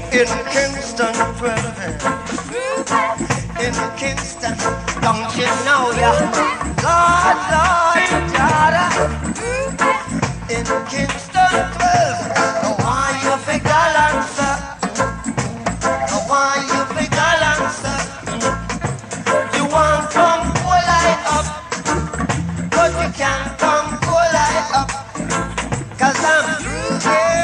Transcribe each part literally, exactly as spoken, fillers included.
In Kingston, in Kingston, don't you know ya? Lord, Lord, Jada. In Kingston, no why you fi gallant, no why you fi gallant. You want come cool light up, but you can't come cool light up, 'cause I'm through here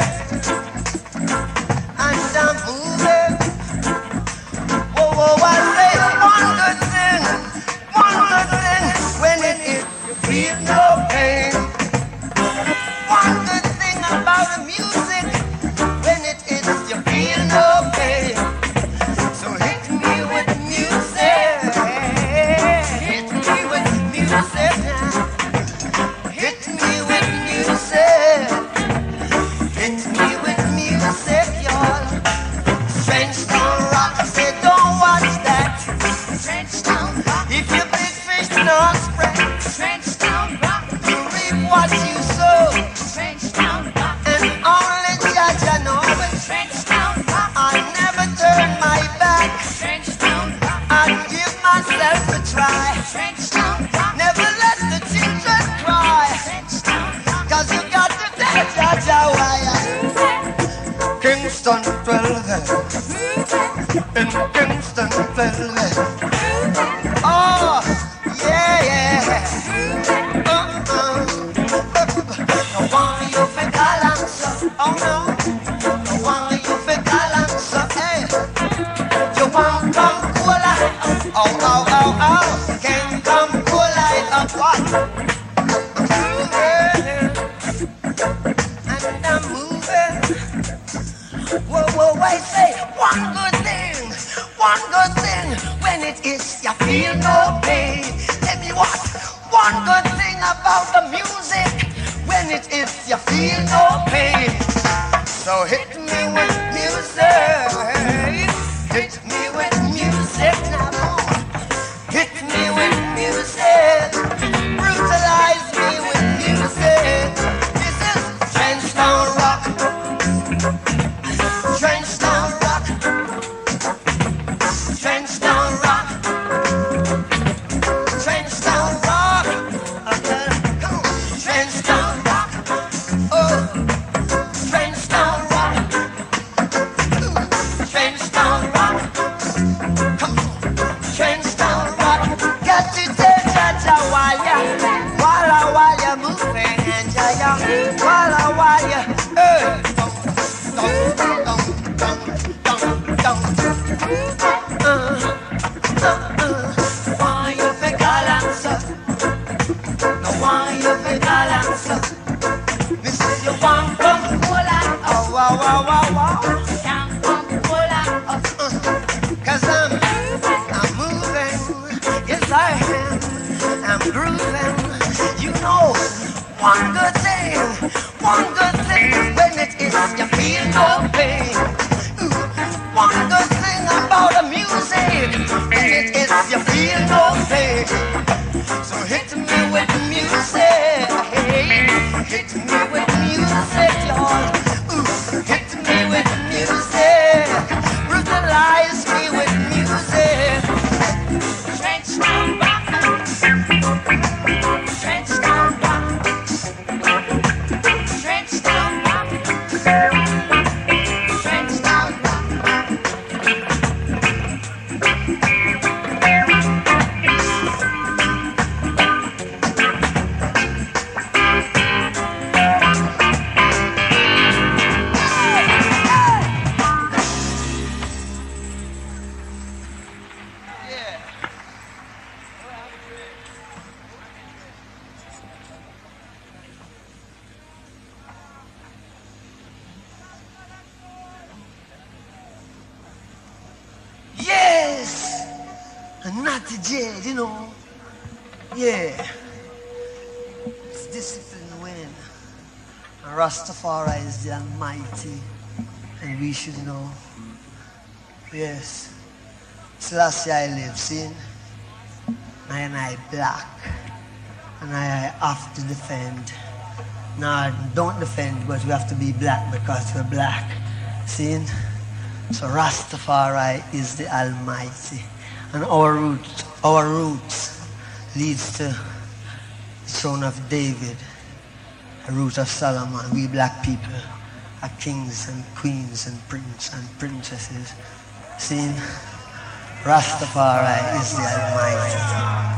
and I'm moving. Whoa, whoa, I say one good thing, one good thing, when it is you feel no pain. One good thing about the music, when it is you feel no pain. So hit me with music, hit me with music now. Hit me with music, hit me with music, y'all. Trench Town Rock, say don't watch that. Trench Town Rock, if you big fish don't spread. Trench Town Rock, you reap what you sow. Trench Town Rock, and only judge I know it. Trench Town Rock, I never turn my back. Trench Town Rock, I give myself a try. Trench Town Rock, never let the children cry. Trench Town Rock, 'cause you got to tell judge a wire. Kingston twelve, in Kingston twelve. Oh, yeah, yeah. Uh-uh. No one you fi gallant, oh no. No one you fi gallant, hey. You want come cool light up, oh, oh, oh, oh. Can't come cool light up, what? And I'm moving. Whoa, whoa, wait, say one good thing, one good thing, when it is you feel no pain. Tell me what, one good thing about the music, when it is you feel no pain. So hit me with music, hit me with music now. Hit me with music, brutalize me with music. This is Trench Town Rock. Trench Town Rock, Trench Town Rock, Trench Town Rock, okay, come on. Trench Town Rock, oh, Trench Town Rock, Trench Town Rock, come on. Trench Town Rock, got to tell Jaja while ya, while I, while you moving and Jaja, while I, while you, eh, why you fi gallant, no why you fi gallant. Me say you want come cool out, oh wow wow wow wow. Can't come cool out, 'cause I'm I'm moving, yes I am, I'm grooving. You know, one good thing, one good thing, when it is you feel no pain. One good thing about the music, and it is you feel no pain. So hit me with music, hey, hit me with music, y'all. Ooh, hit me with music, brutalize me with music. Trench Town Rock, Trench Town Rock, Trench Town Rock, Trench Town Rock. Yes! And not the jade, you know. Yeah. It's discipline winning. And Rastafari is the Almighty. And we should know. Yes. Selassie I live, see? And I black. And I have to defend. No, don't defend, but we have to be black because we're black. See? So Rastafari is the Almighty. And our roots, our roots leads to the throne of David, the root of Solomon. We black people are kings and queens and princes and princesses. See, Rastafari is the Almighty.